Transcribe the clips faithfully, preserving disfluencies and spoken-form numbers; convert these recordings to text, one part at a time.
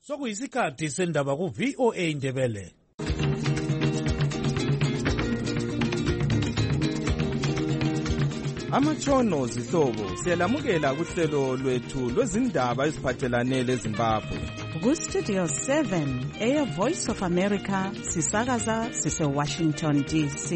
Sokuyisikhathi sendaba ku V O A Ndebele. Amatshono zihlobo siyalamukela kuhlelo lwethu lwezindaba eziphathelane leZimbabwe. Ku Studio seven, Air Voice of America, sisakaza sise Washington D C.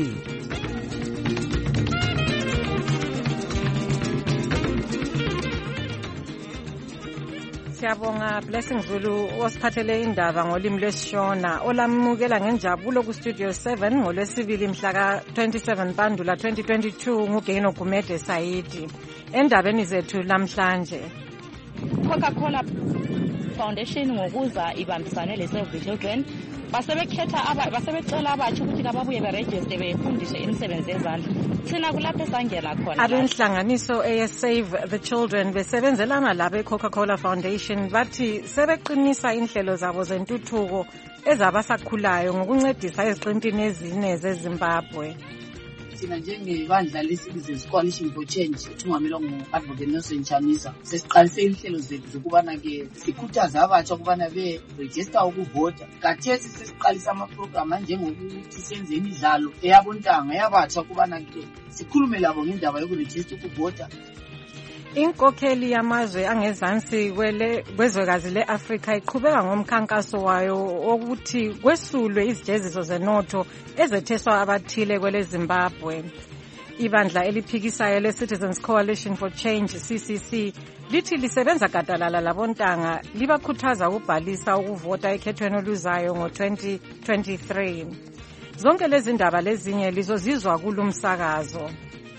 Siyabonga Blessing Zulu osiphathele indaba ngolimi lwesiShona olamukela ngenjabulo ku Studio seven ngolwesibili mhla ka twenty-seven Bandula twenty twenty-two ngugeno Gumede Saidi. Endabeni zethu namhlanje, Coca-Cola Foundation ngokuza ibambisane le Save the Children basebekhetha aba basebecela abathi ukuthi kababuye beregister befundiswe imisebenzi yezandla. Thina kulapho esangena khona abenhlanganiso eye Save the Children besebenzelana labe Coca-Cola Foundation bathi sebeqinisa inhlelo zabo zentuthuko ezabasakhulayo ngokuncedisa eziqintini ezine zeZimbabwe. Thina njengebandla lesibizwe Coalition for Change thungamelwa ngu-Advocate Nelson Chamisa sesiqalise inhlelo zethu zokubana ke sikhuthaza abatsha ukubana be-register ukuvota. Kathesi sesiqalisa ama-program anjengokuthi senze imidlalo eyabontanga yabatsha ukubana ke sikhulume labo ngendaba yokuregister ukuvota. Inkokheli yamazwe angezansi kwele kwezwekazi leAfrika iqhubeka ngomkhankaso wayo wokuthi kwesulwe izijeziso zenotho ezetheswa abathile kwele Zimbabwe. Ibandla eliphikisayo le-Citizens Coalition for Change C C C lithi lisebenza gadalala labontanga libakhuthaza ukubhalisa ukuvota ekhethweni oluzayo ngo twenty twenty-three. Zonke lezi ndaba lezinye lizozizwa kulumsakazo.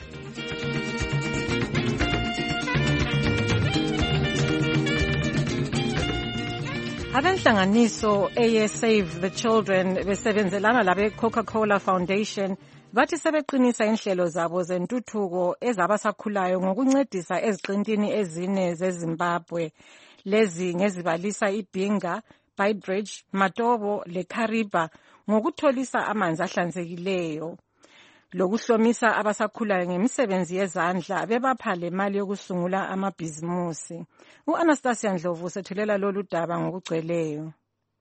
Abenhlanganiso eye Save the Children besebenzelana labe Coca-Cola Foundation bathi sebeqinisa inhlelo zabo zentuthuko ezabasakhulayo ngokuncedisa eziqintini ezine zeZimbabwe. Lezi ngezibalisa iBinga, Beitbridge, Matobo leKariba ngokutholisa amanzi ahlanzekileyo. Lokuhlomisa abasakhulayo ngemisebenzi yezandla bebapha le mali yokusungula amabhizimusi. U-Anastasia Ndlovu sethulela lolu daba ngokugcweleyo.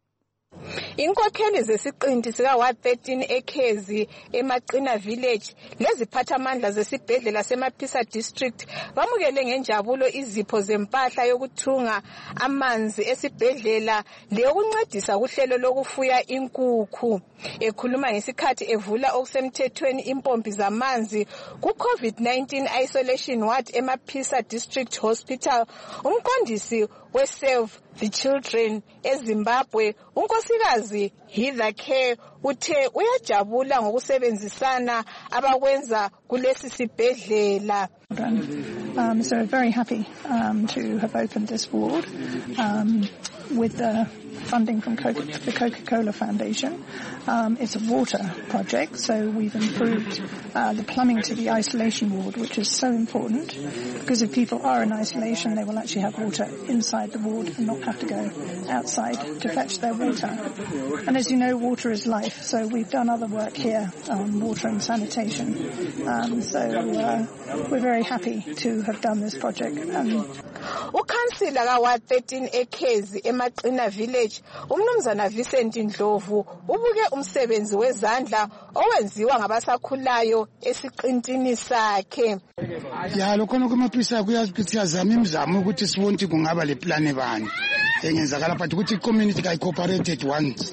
Inkokheli zesiqinti sika one thirteen eKhezi eMaqina Village leziphathamandla zesibhedlela seMaphisa District bamukele ngenjabulo izipho zempahla yokuthunga amanzi esibhedlela leyokuncedisa kuhlelo lokufuya inkukhu. Ekhuluma ngesikhathi evula okusemthethweni impompi zamanzi ku COVID nineteen isolation ward eMaphisa District Hospital, umqondisi we-Save the Children eZimbabwe unkosikazi Heather Care uthe uyajabula ngokusebenzisana abakwenza kulesi sibhedlela. Um, so very happy um, to have opened this ward um, with the funding from Coca- the Coca-Cola Foundation. Um, it's a water project, so we've improved uh, the plumbing to the isolation ward, which is so important because if people are in isolation, they will actually have water inside the ward and not have to go outside to fetch their water. And as you know, water is life, so we've done other work here on water and sanitation. Um, so uh, we're very happy to have done this project. Um, Ukhansila ka one thirteen eKhezi eMaqina Village umnumzana Vincent Ndlovu ubuke umsebenzi wezandla owenziwa ngabasakhulayo esiqintini sakhe. Ya lokho nokumaphisa kuyazama imizamo ukuthi sibone kungaba le plan bani engenzakala but ukuthi community ka cooperated ones.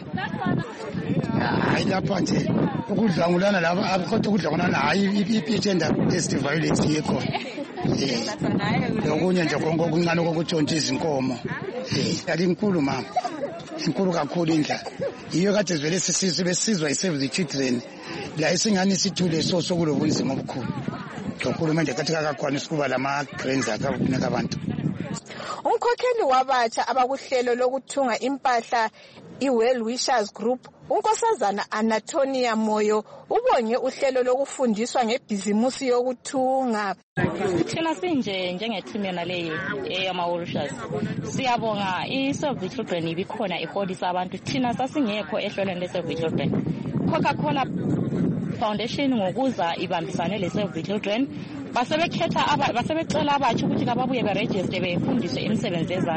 Hayi lapha nje ukudlangulana laba abakhothi ukudlangulana hayi iphetenda test violence yekho. Lokunye nje konke okuncane kokutshontsha izinkomo. Eh, alinkulu mama. Inkulu kakhulu indla. Iyo kade zvele sisizwe besizwa iSave the Children. La isingani sithule so sokulobunzima obukhulu. Uhulumende kathi kakakwanisa kuba lama grants akakunika abantu. Umkhokheli wabatsha abakuhlelo lokuthunga impahla iWell Wishers Group unkosazana Anatonia Moyo ubonge uhlelo lokufundiswa ngebhizimusi yokuthunga. Thina sinje njengeteam yona le eyama Wishers siyabonga iSave the Children ibikhona iholisa abantu thina sasingekho ehlelweni leSave the Children. Coca-Cola Foundation ngokuza ibambisane leSave the Children basebekhetha aba basebecela abathi ukuthi kababuye beregister befundiswe imisebenzi yezandla.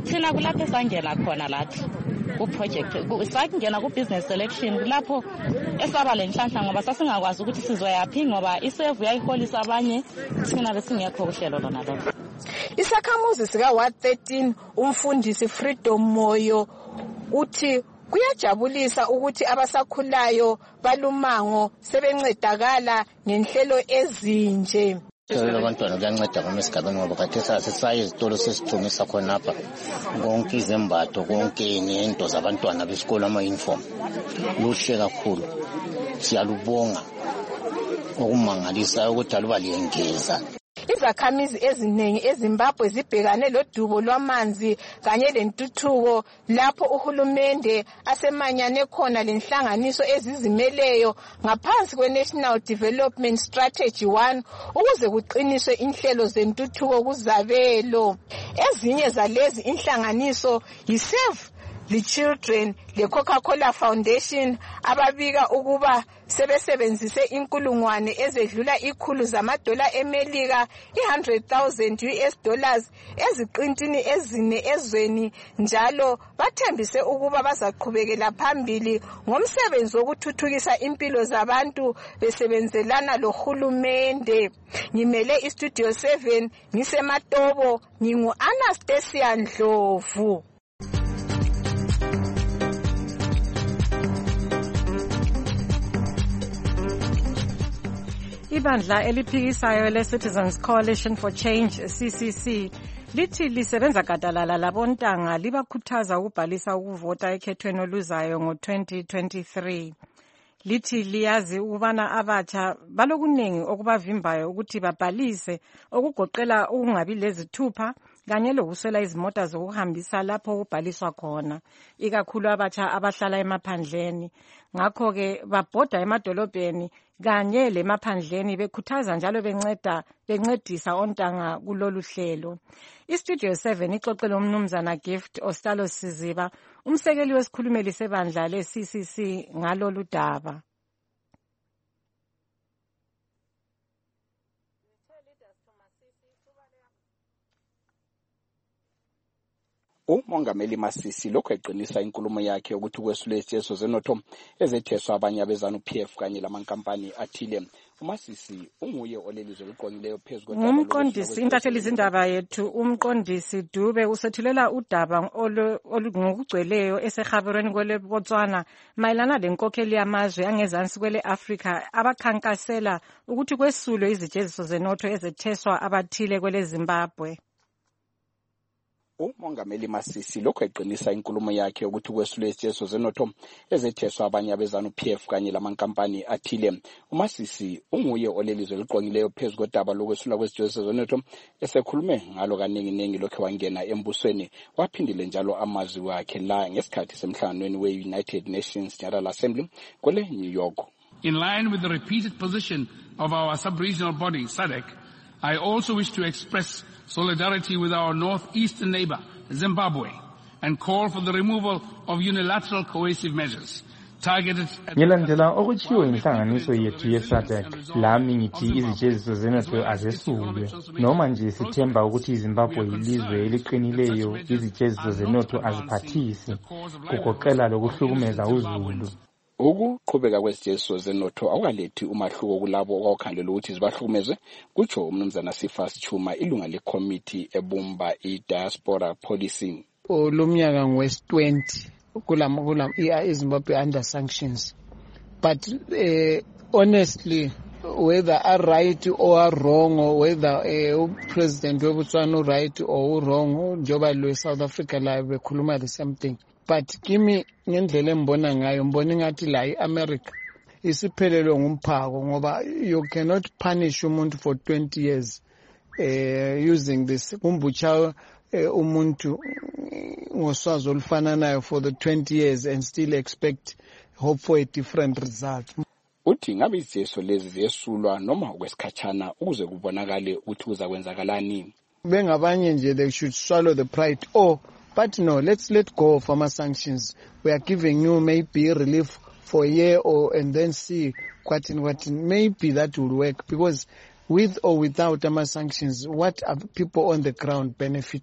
thina kulapho esangena khona lathi ku-project sakungena ku-business selection lapho esaba le nhlanhla ngoba sasingakwazi ukuthi sizoyaphi ngoba isevu yayiholisa abanye thina besingekho kuhlelo lona lolo. Isakhamuzi sika-Ward thirteen umfundisi Freedom Moyo uthi kuyajabulisa ukuthi abasakhulayo balumango sebencedakala ngenhlelo ezinje. Abantwana kuyanceda ngoba esigabeni ngoba kade sasaye izitolo sesithungisa khonapha konke izembatho konke nento zabantwana besikolo ama-uniform. Luhle kakhulu, siyalubonga okumangalisayo ukuthi aluba liyengeza. Izakhamizi eziningi eZimbabwe zibhekane lodubo lwamanzi kanye lentuthuko lapho uhulumende asemanyane khona lenhlanganiso ezizimeleyo ngaphansi kwe-National Development Strategy one ukuze kuqiniswe inhlelo zentuthuko kuzabelo. Ezinye zalezi inhlanganiso yi-Save the Children, le Coca-Cola Foundation ababika ukuba sebesebenzise inkulungwane ezedlula ikhulu zamadola eMelika one hundred thousand U S dollars eziqintini ezine ezweni njalo bathembise ukuba bazaqhubekela phambili ngomsebenzi wokuthuthukisa impilo zabantu besebenzelana lohulumende. Ngimele iStudio seven ngiseMatobo, ngingu Anastasia Ndlovu. Ibandla eliphikisayo le-Citizens Coalition for Change C C C lithi lisebenza gadalala labontanga libakhuthaza ukubhalisa ukuvota ekhethweni oluzayo ngo-twenty twenty-three. Lithi liyazi ukubana abatsha balokuningi okubavimbayo ukuthi babhalise okugoqela ukungabi lezithupha kanye lokuswela izimota zokuhambisa lapho kubhaliswa khona, ikakhulu abatsha abahlala emaphandleni. Ngakho-ke babhoda emadolobheni kanye lemaphandleni bekhuthaza njalo benceda bencedisa ontanga kulolu hlelo. iStudio seven ixoxele umnumzana Gift Ostalo Siziba, umsekeli wesikhulumeli sebandla le-C C C ngalolu daba. uMongameli Masisi lokho eqinisa inkulumo yakhe ukuthi kwesule ijeso zenotho ezetheswa abanye abezanu P F kanye lamankampani athile. uMasisi unguye olelizwe liqonileyo phezu kodaba umqondisi intatheli izindaba yethu umqondisi Dube usethulela udaba olungokugcweleyo esehaberweni kwele Botswana mayelana lenkokheli yamazwe angezansi kwele Africa abakhankasela ukuthi kwesulwe izijeziso zenotho ezetheswa abathile kwele Zimbabwe. uMongameli Masisi lokho eqinisa inkulumo yakhe ukuthi kwesule ijeso zenotho ezetheswa abanye abezanu P F kanye lamankampani athile. uMasisi unguye olelizwe liqonileyo phezu kodaba lokwesula kwezijeziso zenotho esekhulume ngalo kaningi-ningi lokho wangena embusweni waphindile njalo amazwi wakhe la ngesikhathi semhlanganweni we-United Nations General Assembly kwele New York. In line with the repeated position of our sub-regional body, S A D C, I also wish to express solidarity with our northeastern neighbor, Zimbabwe, and call for the removal of unilateral coercive measures targeted at... Ngilandela okutshiwo inhlanganiso yethu ye-S A D C, lami ngithi izijeziso zenotho azesulwe. Noma nje sithemba ukuthi iZimbabwe yilizwe eliqinileyo, izijeziso zenotho aziphathisi, kugoqela lokuhlukumeza uZulu. Ukuqhubeka kwezijeziso zenotho awukalethi umahluko kulabo okwakukhangelwa ukuthi zibahlukumeze, kutsho umnumzana Sifas Chuma, ilunga lekomiti ebumba i-diaspora policy. Olumnyaka ngwes twenty kulama kulama iZimbabwe under sanctions, but uh, honestly whether are right or are wrong, or whether uh, president weBotswana right or wrong, njoba lo South Africa la bekhuluma the same thing. But kimi ngendlela embona ngayo mbona ngathi la iAmerica isiphelelwe ngumphako ngoba you cannot punish umuntu for twenty years uh, using this kumbucha uh, umuntu ngoswazi olufananayo for the twenty years and still expect hope for a different result. Uthi ngabe izijeziso lezi ziyesulwa noma okwesikhatshana ukuze kubonakale ukuthi kuzakwenzakalani. Bengabanye nje they should swallow the pride. Oh, but no, let's let go of our sanctions. We are giving you maybe relief for a year or and then see what in what in. Maybe that will work, because with or without our sanctions, what are people on the ground benefiting?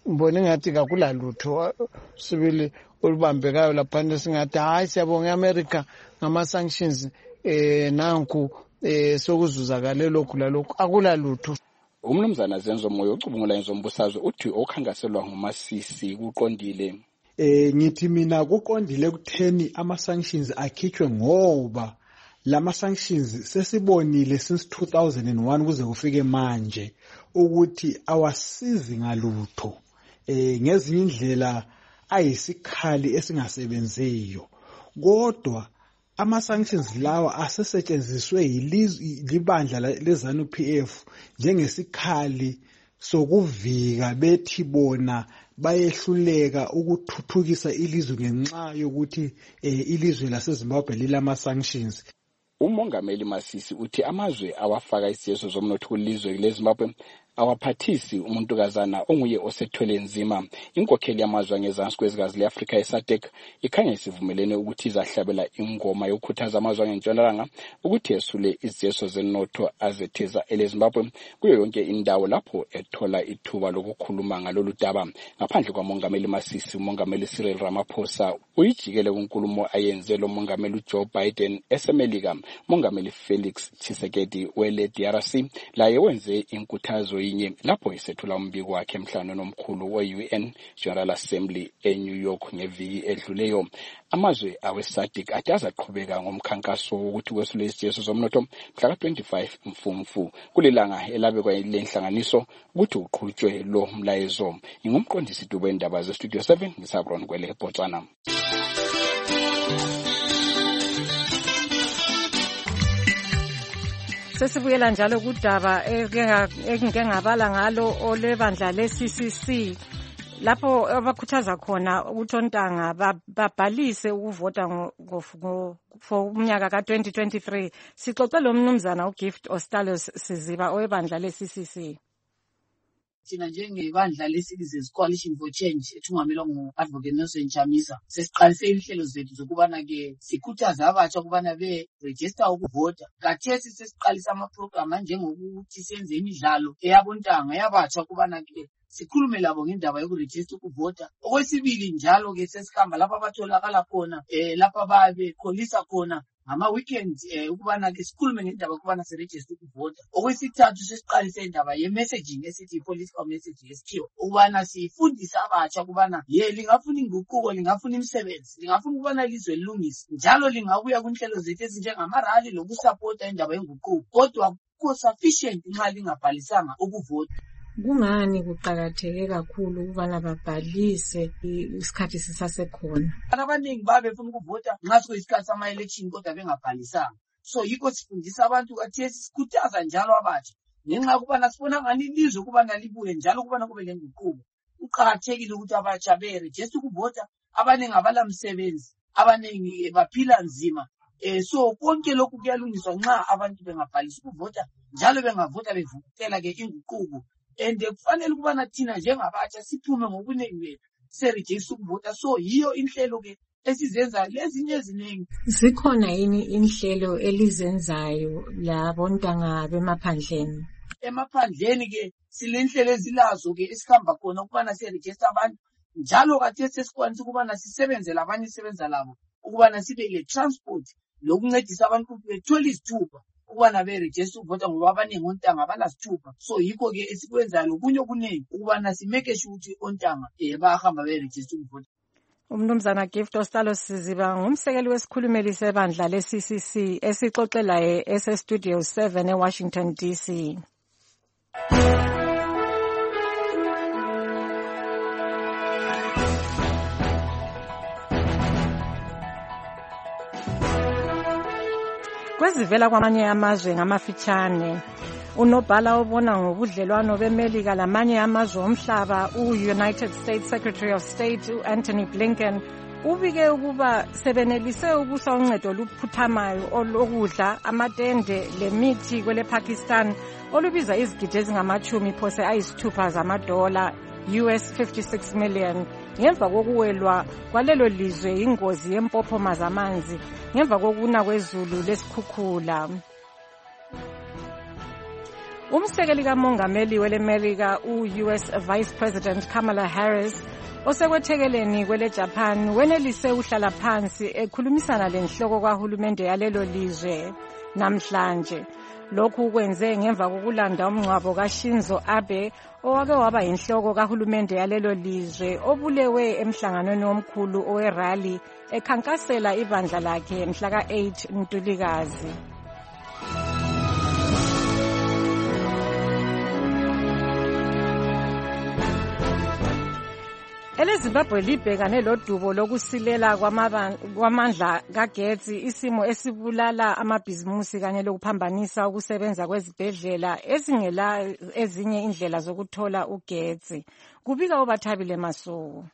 ngibona ngathi kakula lutho sibili olubambekayo lapha singathi hayi siyabonga iAmerica ngama sanctions eh nanku eh sokuzuzakale lokhu lalokhu akula lutho. Umnumzana Zenzo Moyo ucubungula inzombusazwe uthi okhangaselwa nguMasisi kuqondile. Eh ngithi mina kuqondile kutheni ama sanctions akhitshwe ngoba lama sanctions sesibonile since two thousand one kuze kufike manje ukuthi awasizi ngalutho eh ngezinye indlela ayisikhali esingasebenziyo kodwa ama sanctions lawa asesetshenziswe yilibandla leZANU P F njengesikhali sokuvika bethi bona bayehluleka ukuthuthukisa ilizwe ngenxa yokuthi ilizwe laseZimbabwe lilama sanctions. Umongameli Masisi uthi amazwe awafaka isiyeso zomnotho kulizwe leZimbabwe awaphathisi umuntu kazana onguye osethwele nzima. Inkokheli yamazwe angezansi kwezikazi leAfrika eSADC ikhanya isivumelene ukuthi izahlabela ingoma yokukhuthaza amazwe angentshonalanga ukuthi esule iziyeso zenotho azetheza eleZimbabwe kuyo yonke indawo lapho ethola ithuba lokukhuluma ngalolu daba. Ngaphandle kwamongameli Masisi, umongameli Cyril Ramaphosa uyijikele kunkulumo ayenze lo mongameli Joe Biden esemelika. Mongameli Felix Tshisekedi wele D R C laye wenze inkuthazo yinye lapho isethula umbiko wakhe emhlangano omkhulu we-U N General Assembly eNew York ngeviki edluleyo. Amazwe aweSADC athi azaqhubeka ngomkhankaso wokuthi kwesule izijeso zomnotho mhla ka twenty-five Mfumfu kulelanga elabekwa lenhlanganiso ukuthi uqhutshwe lo mlayezo. Ingumqondisi Dube indaba ze Studio seven ngisabron kwele eBotswana. Sesibuyela njalo kudaba engike ngabala ngalo olebandla le-C C C lapho abakhuthaza khona ukuthi ontanga babhalise ukuvota for umnyaka ka twenty twenty-three. Sixoxe lo mnumzana uGift Ostalos Siziba owebandla le-C C C. Thina njengebandla le-Citizens Coalition for Change ethungamelwa ngu-Advocate Nelson Chamisa sesiqalise inhlelo zethu zokubana-ke sikhuthaza abatsha ukubana be-register ukuvota. Khathesi sesiqalisa ama-program njengokuthi senze imidlalo eyabontanga yabatsha ukubana-ke sikhulume labo ngendaba yokuregister ukuvota. Okwesibili njalo-ke sesihamba lapho abatholakala khona eh lapho ababekholisa khona ngama-weekend eh ukubana-ke sikhulume ngendaba ukubana siregister ukuvota. Okwesithathu sesiqalise indaba ye-messaging esithi political message yesikhiwa ukubana sifundise abatsha ukubana ye lingafuna inguquko, lingafuna imisebenzi, lingafuna ukubana ilizwe lilungise njalo lingabuya kwinhlelo zethu ezinjengamarali lokusapota indaba yenguquko kodwa ku-sufficient nxa lingabhalisanga ukuvota. Kungani kuqakatheke kakhulu ukubana babhalise isikhathi sisasekhona? Abaningi babefuna ukuvota nxa soyisikhathi sama-election kodwa bengabhalisanga. So yikho sifundisa abantu kathesi sikhuthaza njalo abatsha ngenxa yokubana sibona ngani ilizwe ukubana libuye njalo ukubana kube lenguquko. Kuqakathekile ukuthi abatsha beregister ukuvota. Abaningi abalamsebenzi, abaningi baphila nzima. Eh so konke lokhu kuyalungiswa nxa abantu bengabhalisa ukuvota njalo bengavota bevukela ke inguquko. And kufanele ukubana thina njengabatsha siphume ngobunengi bethu seregister ukuvota. So yiyo inhlelo ke esizenza lezinye eziningi. Zikhona yini inhlelo elizenzayo labontanga bemaphandleni? Emaphandleni ke silenhlelo ezilazo ke esikhamba khona ukubana siregister abantu njalo kathesi sesikwanisa ukubana sisebenze labanye isebenza labo ukubana sibe le transport lokuncedisa abantu bethola izithuba ukubana beregister ukuvota ngoba abaningi ontanga abanasithuba. So yikho ke esikwenzayo lokunye okuningi ukubana simeke sure ukuthi ontanga eh bahamba beregister ukuvota. Umnumzana Gift Ostalos Siziba ngumsekeli wesikhulumeli sebandla le-C C C esixoxelayo ese Studio seven eWashington D C. Kwezivela kwamanye amazwe ngamafitshane unobhala obona ngobudlelwano beMelika lamanye amazwe omhlaba u-United States Secretary of State u-Anthony Blinken ubike ukuba sebenelise ukusa uncedo oluphuthamayo olokudla amatende lemithi kwele Pakistan olubiza izigidi ezingamachumi phose ayisithupha zamadola U S fifty-six million ngemva kokuwelwa kwalelo lizwe ingozi yempophoma zamanzi ngemva kokuna kwezulu lesikhukhula. Umsekeli kamongameli weleMelika u-U S Vice President Kamala Harris osekwethekeleni kwele Japan wenelise uhlala phansi ekhulumisana lenhloko kahulumende yalelo lizwe namhlanje. Lokhu kwenze ngemva kokulanda umngcwabo kaShinzo Abe owake waba yinhloko kahulumende yalelo lizwe obulewe emhlanganweni omkhulu owerally ekhankasela ibandla lakhe mhla ka eight Ntulikazi. EleZimbabwe libhekane lodubo lokusilela kwamandla kagetsi, isimo esibulala amabhizimusi kanye lokuphambanisa ukusebenza kwezibhedlela ezingela ezinye indlela zokuthola ugetsi. Kubika uBathabile Masuku.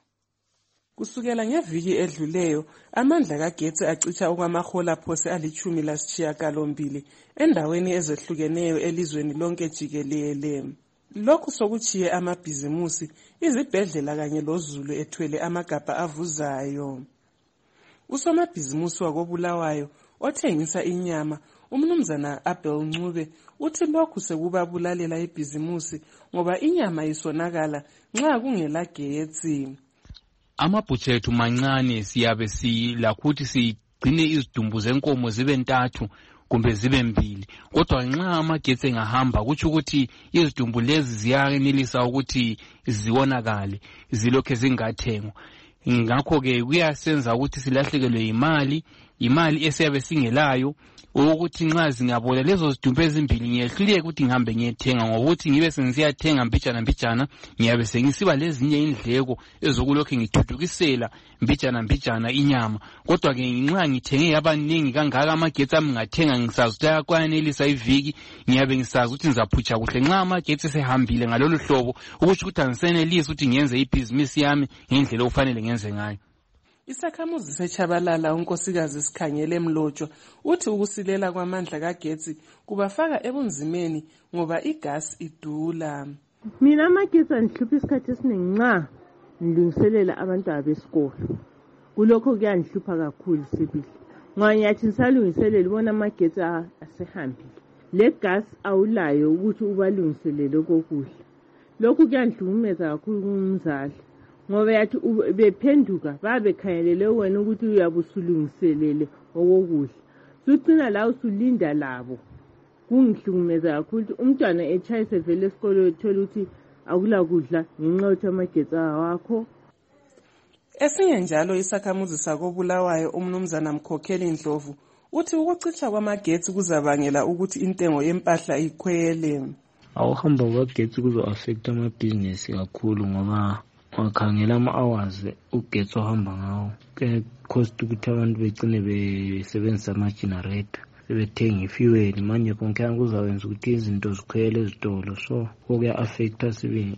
Kusukela ngeviki edluleyo, amandla kagetsi acicha okwamahola phose alichumi lasishiyagalombili endaweni ezehlukeneyo elizweni lonke jikelele. Lokhu sokuchiye amabhizimusi, izibhedlela kanye lozulu ethwele amagabha avuzayo. Usomabhizimusi wakobulawayo othengisa inyama, umnumzana Abel Ncube, uthi lokhu sekubabulalela ibhizimusi ngoba inyama isonakala nxa kungela getsi. Amabhutshi ethu mancane, siyabe silakuthi sigcine izidumbu zenkomo zibe ntathu kumbe zibe mbili, kodwa nxa amagetsi engahamba kutsho ukuthi izidumbu lezi ziyanelisa ukuthi ziwonakale zilokhe zingathengwa. Ngakho ke kuyasenza ukuthi silahlekelwe imali imali esiyabe singelayo, ukuthi nxa zingabola lezo zidumbu ezimbili ngiyehluleke ukuthi ngihambe ngiyethenga, ngokuthi ngibe sengiyathenga mbijana mbijana ngiyabe sengisiba lezinye indleko ezokulokhe ngithuthukisela mbijana mbijana inyama. Kodwa ke nxa ngithenge yabaningi kangaka amagetsi ami ngathenga ngisazi ukuthi ayakwanelisa iviki, ngiyabe ngisazi ukuthi ngizaphutsha kuhle nxa amagetsi sehambile ngalolu hlobo, ukuthi ukuthi angisenelisi ukuthi ngenze ibhizinisi yami ngendlela ofanele ngenze ngayo. Isakhamuzi seChabalala unkosikazi Sikhanyele Mlotshwa uthi ukusilela kwamandla kagetsi kubafaka ebunzimeni ngoba igas idula. Mina amagetsi andihlupha isikhathi esiningi nxa ngilungiselela abantwana besikolo. Kulokho kuyandihlupha kakhulu sibili. Ngoba ngiyathi ngisalungiselela ubona amagetsi asehambile. Le gas awulayo ukuthi ubalungiselele okokudla. Lokhu kuyandihlukumeza kakhulu kumzali. Ngoba yathi bephenduka babekhangelele wena ukuthi uyabusulungiselele okokudla. Sucina la usulinda labo. Kungihlukumeza kakhulu ukuthi umntwana echayise vele esikolo ethola ukuthi akula kudla ngenxa yokuthi amagetsi awakho. Esinye njalo isakhamuzi sakobulawayo umnumzana Mkhokheli Ndlovu uthi ukucicha kwamagetsi kuzabangela ukuthi intengo yempahla ikhwele. Awuhamba kwagetsi kuzo affect amabhizinesi kakhulu ngoba wakhangela ama-hours ugetsi ohamba ngawo cost ukuthi abantu begcine besebenzisa ama-generator sebethenga ifuel. Manje konke kuzawenza ukuthi izinto zikhwele ezitolo, so kuya-affecta sibe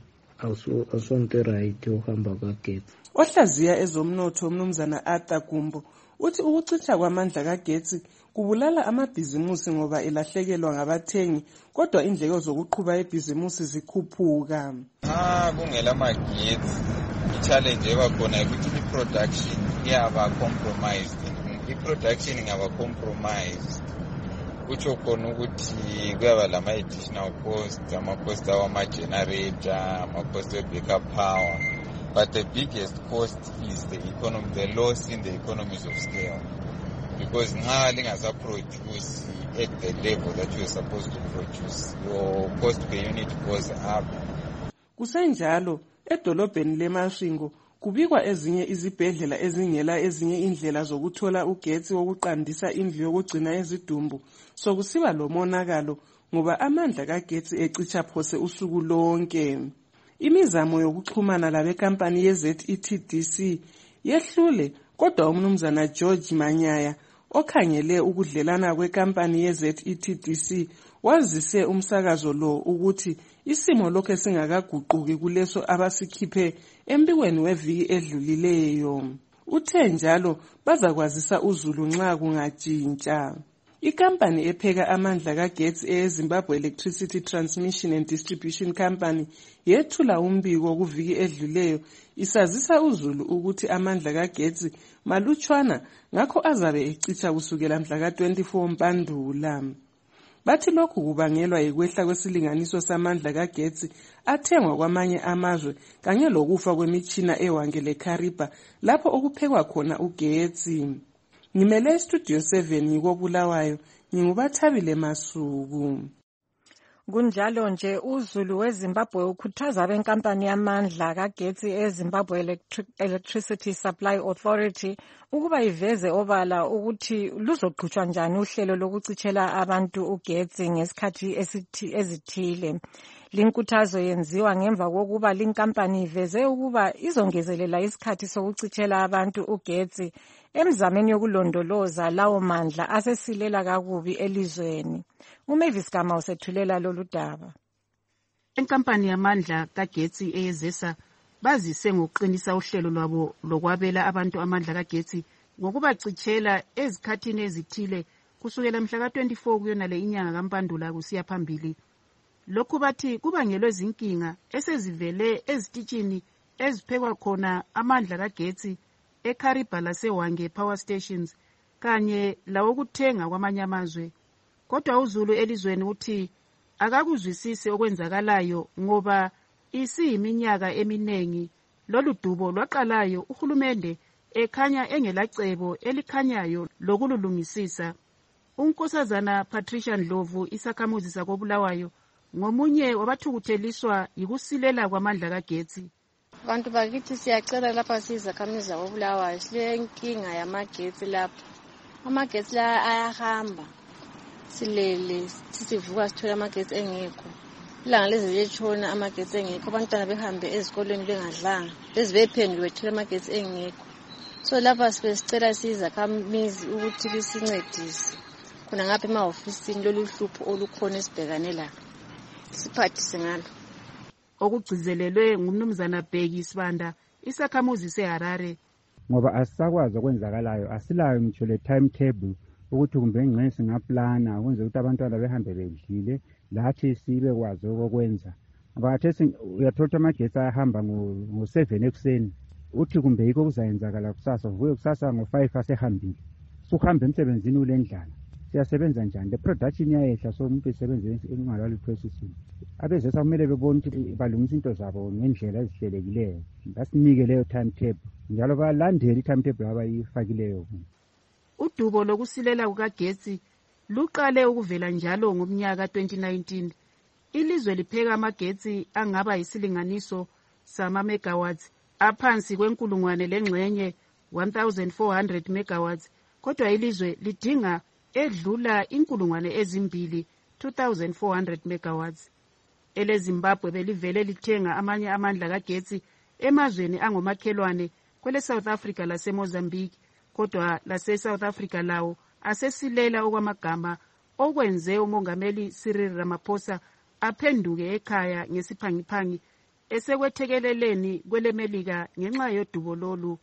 asonto right ohamba kwagetsi. Ohlaziya ezomnotho umnumzana Arthur Gumbo uthi ukucicha kwamandla kagetsi kubulala amabhizimusi ngoba elahlekelwa ngabathengi, kodwa indleko zokuqhuba ibhizimusi zikhuphuka. Ah, kungela magetsi i-challenge ebakhona ukuthi i-production iyaba compromised. I-production ingaba compromised, kutsho khona ukuthi kuyaba lama-additional cost, ama-cost awama-generator, ama-cost of-backup power. But the biggest cost is the economy, the loss in the economies of scale. Because now lingasa produce at the level that you are supposed to produce, your cost per unit goes up. Kusenjalo edolobheni leMasvingo kubikwa ezinye izibhedlela ezingela ezinye indlela zokuthola ugetsi wokuqandisa indlu yokugcina ezidumbu, sokusiba lomonakalo ngoba amandla kagetsi ecicha phose usuku lonke. Imizamo yokuxhumana labekampani ye-Z E T D C yehlule, kodwa umnumzana George Manyaya okhangele ukudlelana kwekampani ye-Z E T D C wazise umsakazo lo ukuthi isimo lokho singakaguquki kuleso abasikhiphe embikweni weviki edlulileyo. Uthe njalo bazakwazisa uzulu nxa kungatshintsha. Ikampani epheka amandla kagetsi eZimbabwe Electricity Transmission and Distribution Company yethula umbiko kuviki edluleyo isazisa uzulu ukuthi amandla kagetsi malutshwana ngakho azabe ecicha kusukela mhla ka twenty-four Mpandula. bathi lokhu kubangelwa yikwehla kwesilinganiso samandla kagetsi athengwa kwamanye amazwe kanye lokufa kwemitshina ewangele Kariba lapho okuphekwa khona ugetsi. Ngimele Studio seven ngikobulawayo, ngingubathabile Masuku. Kunjalo nje uZulu weZimbabwe ukhuthaza benkampani yamandla kagetsi eZimbabwe Electric Electricity Supply Authority ukuba iveze obala ukuthi luzoqhutshwa njani uhlelo lokucitshela abantu ugetsi ngesikhathi ezithile. Linkuthazo yenziwa ngemva kokuba linkampani iveze ukuba izongezelela isikhathi sokucitshela abantu ugetsi emzameni yokulondoloza lawo mandla asesilela kakubi elizweni. uMavis Gama usethulela lolu daba. Inkampani yamandla kagetsi eyezesa bazise ngokuqinisa uhlelo lwabo lokwabela abantu amandla kagetsi ngokubacitshela ezikhathini ezithile kusukela mhla ka twenty-four kuyona le inyanga kaMpandula kusiya phambili. Lokhu bathi kubangelwe izinkinga esezivele ezititshini eziphekwa khona amandla kagetsi eKariba laseWange power stations kanye lawokuthenga kwamanye amazwe. Kodwa uZulu elizweni uthi akakuzwisisi okwenzakalayo ngoba isiyiminyaka eminengi lolu dubo lwaqalayo uhulumende ekhanya engelacebo elikhanyayo lokululungisisa. Unkosazana Patricia Ndlovu isakhamuzi sakobulawayo ngomunye wabathukutheliswa yikusilela kwamandla kagetsi. Abantu bakithi siyacela lapha sizakhamizi zakobulawayo silenkinga yamagetsi lapha. Amagetsi la ayahamba. Silele sisivuka sithola amagetsi engekho. Ilanga lezi letshona amagetsi engekho, abantwana behambe ezikolweni bengadlanga. Lezi bephenduke bethola amagetsi engekho. So lapha sibesicela sizakhamizi ukuthi bisincedise. Khona ngapha emahofisini lolu hlupho olukhona esibhekane la. Siphathise ngalo. Okugcizelelwe ngumnumzana Bheki Sibanda isakhamuzi seHarare. Ngoba asisakwazi okwenzakalayo, asilayo ngitsho le timetable ukuthi kumbe ngqe singaplana ukwenza ukuthi abantwana behambe bedlile lathi sibe kwazi okwenza. Abathi uyathola amagetsi ayahamba ngo seven ekuseni. Uthi kumbe yikho kuzayenzakala kusasa, uvuke kusasa ngo five asehambile. Suhambe emsebenzini ulendlala. Siyasebenza njani? The production yayehla so umuntu esebenze engalali processing. Abezesa kumele bebone ukuthi balungisa into zabo ngendlela ezihlelekileyo. Basinike leyo timetable. Njalo balandele i-timetable abayifakileyo. Udubo lokusilela kukagetsi luqale ukuvela njalo ngomnyaka twenty nineteen. Ilizwe lipheka amagetsi angaba yisilinganiso sama megawatts aphansi kwenkulungwane lengxenye one thousand four hundred megawatts. Kodwa ilizwe lidinga edlula inkulungwane ezimbili two thousand four hundred megawatts. Ele Zimbabwe belivele lithenga amanye amandla kagetsi emazweni angomakhelwane kwele South Africa lase Mozambique. Kodwa lase South Africa lawo asesilela okwamagama okwenze umongameli Cyril Ramaphosa aphenduke ekhaya ngesiphangiphangi esekwethekeleleni kwelemelika ngenxa yodubo lolu.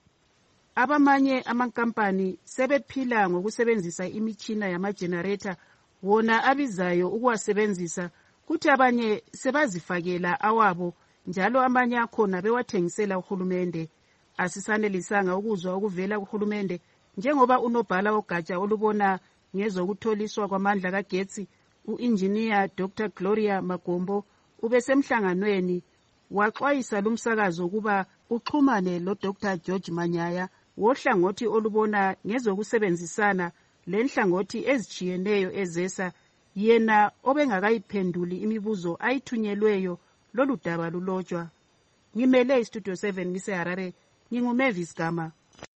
Abamanye amankampani sebephila ngokusebenzisa imitshina yamagenerator wona abizayo ukuwasebenzisa, kuthi abanye sebazifakela awabo njalo amanye akhona bewathengisela uhulumende. Asisanelisanga ukuzwa ukuvela kuhulumende njengoba unobhala ogatsha olubona ngezokutholiswa kwamandla kagetsi uengineer Doctor Gloria Magombo ubesemhlanganweni waxwayisa lumsakazo ukuba uxhumane lo Doctor George Manyaya wohlangothi olubona ngezokusebenzisana lenhlangothi ezijiyeneyo ezesa, yena obengakayiphenduli imibuzo ayithunyelweyo lolu daba lulotshwa. Ngimele iStudio seven ngiseHarare, nginguMavis Gama.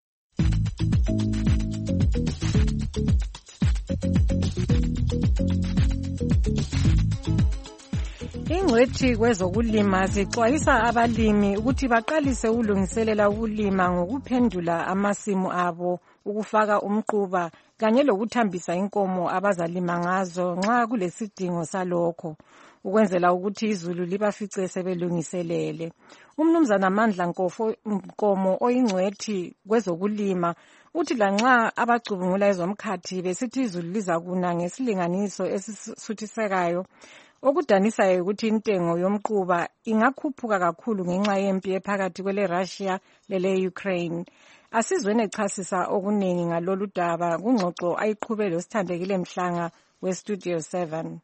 Ingcwethi kwezokulima zixwayisa abalimi ukuthi baqalise ukulungiselela ukulima ngokuphendula amasimu abo, ukufaka umquba kanye lokuthambisa inkomo abazalima ngazo nxa kulesidingo salokho, ukwenzela ukuthi izulu libafice sebelungiselele. Umnumzana Mandla Nkomo oyingcwethi kwezokulima uthi lanxa abacubungula ezomkhathi besithi izulu lizakuna ngesilinganiso esisuthisekayo, okudanisayo ukuthi intengo yomquba ingakhuphuka kakhulu ngenxa yempi ephakathi kwele Russia lele Ukraine. Asizweni echasisa okuningi ngalolu daba kungxoxo ayiqhubele uSithandekile Mhlanga westudio seven.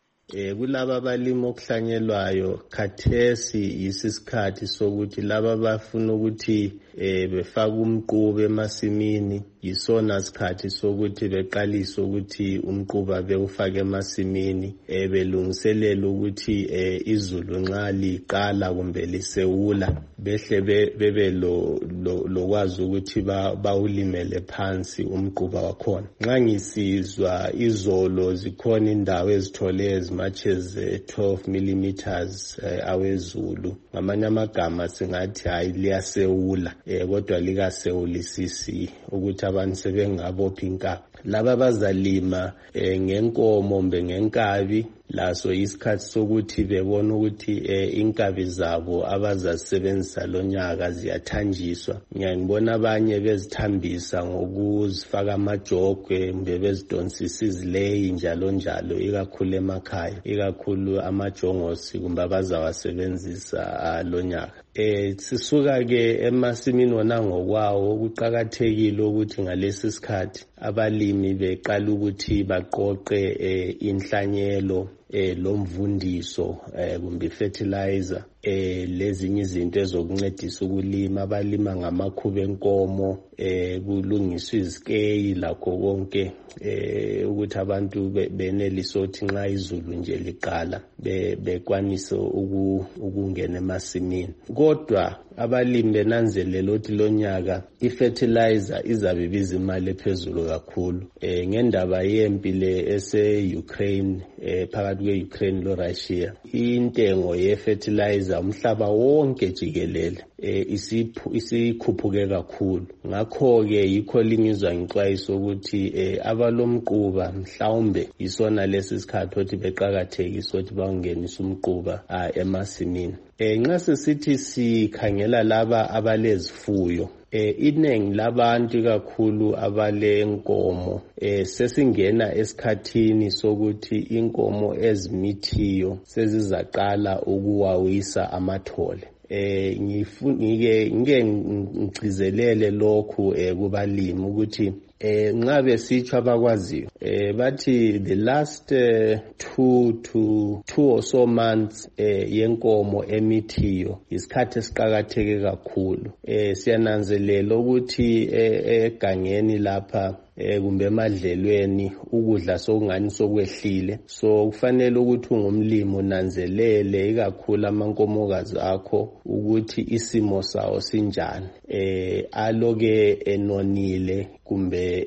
Eh kulaba abalimi okuhlanyelwayo khathesi isisikhathi sokuthi laba bafuna ukuthi eh befaka umquba emasimini yisona sikhathi sokuthi beqalise ukuthi umquba bewufake emasimini eh belungiselela ukuthi eh izulu nxa liqala kumbe lisewula behle bebe lo lokwazi ukuthi bawulimele phansi umquba wakhona. Nxa ngisizwa izolo zikhona indawo ezithole as much as uh, twelve millimeters uh, awezulu ngamanye amagama singathi hayi liyasewula eh kodwa likasewulisisi ukuthi abantu sebengabopha inkaba. Laba bazalima eh, ngenkomo mbe ngenkabi laso isikhathi sokuthi bebona ukuthi eh, inkabi zabo abazasebenzisa lonyaka ziyathanjiswa. Ngiyabona abanye bezithambisa ngokuzifaka amajogwe mbe bezidonsisa izileyi njalo njalo ikakhulu emakhaya ikakhulu amajongosi kumbe abazawasebenzisa lonyaka. Eh sisuka ke emasimini wona ngokwawo kuqhakathekile ukuthi ngalesi sikhathi abalimi beqala ukuthi baqoqe eh, inhlanyelo eh lomvundiso eh kumbe fertilizer eh lezinye izinto ezokuncedisa ukulima. Abalima ngamakhuba enkomo eh kulungiswa izikeyi lakho konke eh ukuthi abantu benelisa ukuthi nxa izulu nje liqala bekwanise ukungena emasimini. Kodwa abalimi benanzelela ukuthi lonyaka ifertilizer izabe ibiza imali ephezulu kakhulu eh ngendaba yempi le ese Ukraine eh phakathi kwe Ukraine lo Russia. Intengo ye fertilizer umhlaba wonke jikelele eh isiphu isikhuphuke kakhulu. Ngakho ke yikho lingizwa ngixwayiso ukuthi eh abalomquba mhlawumbe isona lesi sikhathi ukuthi beqhakathekisa ukuthi bangenisa umquba emasimini. Eh nxa sesithi sikhangela laba abalezifuyo eh iningi labantu kakhulu abalenkomo eh sesingena esikhathini sokuthi inkomo ezimithiyo sezizaqala ukuwawisa amathole. Eh ngifike ngike ngicizelele lokhu eh kubalimi ukuthi eh nxa besitsho abakwaziyo eh bathi the last uh, two to two or so months eh yenkomo emithiyo isikhathi esiqhakatheke kakhulu. Eh siyananzelela ukuthi egangeni lapha eh kumbe emadlelweni ukudla sokungani sokwehlile, so kufanele ukuthi ungumlimi unanzelele ikakhulu amankomokazi akho ukuthi isimo sawo sinjani, eh aloke enonile kumbe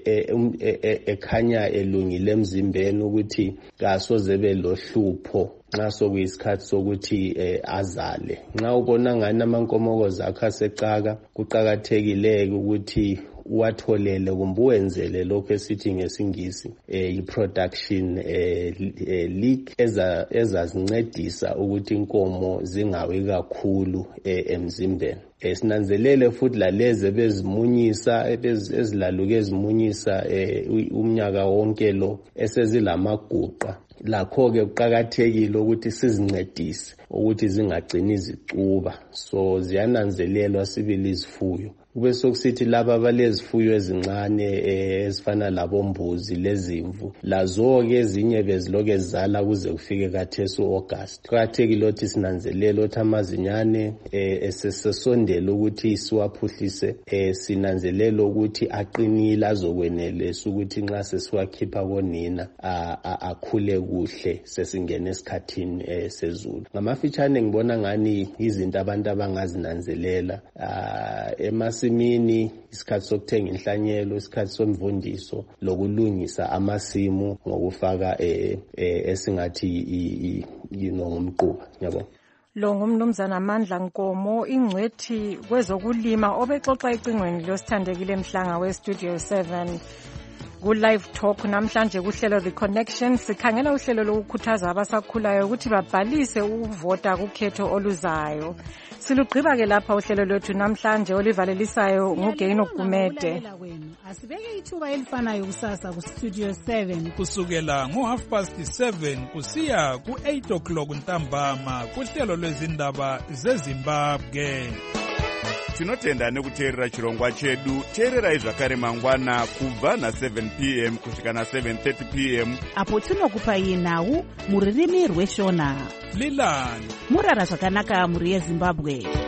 ekhanya elungile emzimbeni ukuthi kasoze belohlupho nxa sokuyisikhathi sokuthi eh, azale. Nxa ubona ngani amankomokazi akho asecaka kuqhakathekile ukuthi uwatholele kumbe uwenzele lokho esithi ngesingisi eh, i-production eh, eh, leak eza ezazincedisa ukuthi inkomo zingawi kakhulu eh, emzimbeni. Esinanzelele futhi laleze bezimunyisa ezilaluke ezimunyisa eh, umnyaka wonke lo esezilamaguqa, lakho ke kuqhakathekile ukuthi sizincedise ukuthi zingagcini zicuba, so ziyananzelelwa sibili izifuyo. Kube sokusithi laba abalezifuyo ezincane ezifana labombuzi lezimvu lazo ke ezinye beziloke zizala kuze kufike kathesi uAugust. Kuqhakathekile ukuthi sinanzelele ukuthi amazinyane esesondela ukuthi siwaphuhlise, sinanzelele ukuthi aqinile azokwenelisa ukuthi nxa sesiwakhipha konina akhule kuhle sesingena esikhathini sezulu. Ngamafitshane ngibona ngani izinto abantu abangazinanzelela emas simini, isikhathi sokuthenga inhlanyelo, isikhathi somvundiso lokulungisa amasimu ngokufaka eh, eh esingathi yino ngomquba. Ngiyabonga. Lo ngumnumzana Amandla Nkomo, ingcwethi kwezokulima obexoxa icingweni losithandekile Mhlanga we Studio seven. Ku-live talk namhlanje kuhlelo The Connection sikhangela uhlelo lokukhuthaza abasakhulayo ukuthi babhalise ukuvota kukhetho oluzayo. Silugqiba ke lapha uhlelo lwethu namhlanje olivalelisayo nguGaino Gumede. Asibeke ithuba elifanayo kusasa ku Studio seven kusukela ngo half past seven kusiya ku eight o'clock ntambama kuhlelo lwezindaba zeZimbabwe. tinotenda nekuteerera chirongwa chedu. Teererai zvakare mangwana kubva na seven p m kusvika na seven thirty p m apo tinokupai nhau mururimi rweshona. Leland murara zvakanaka muri yeZimbabwe.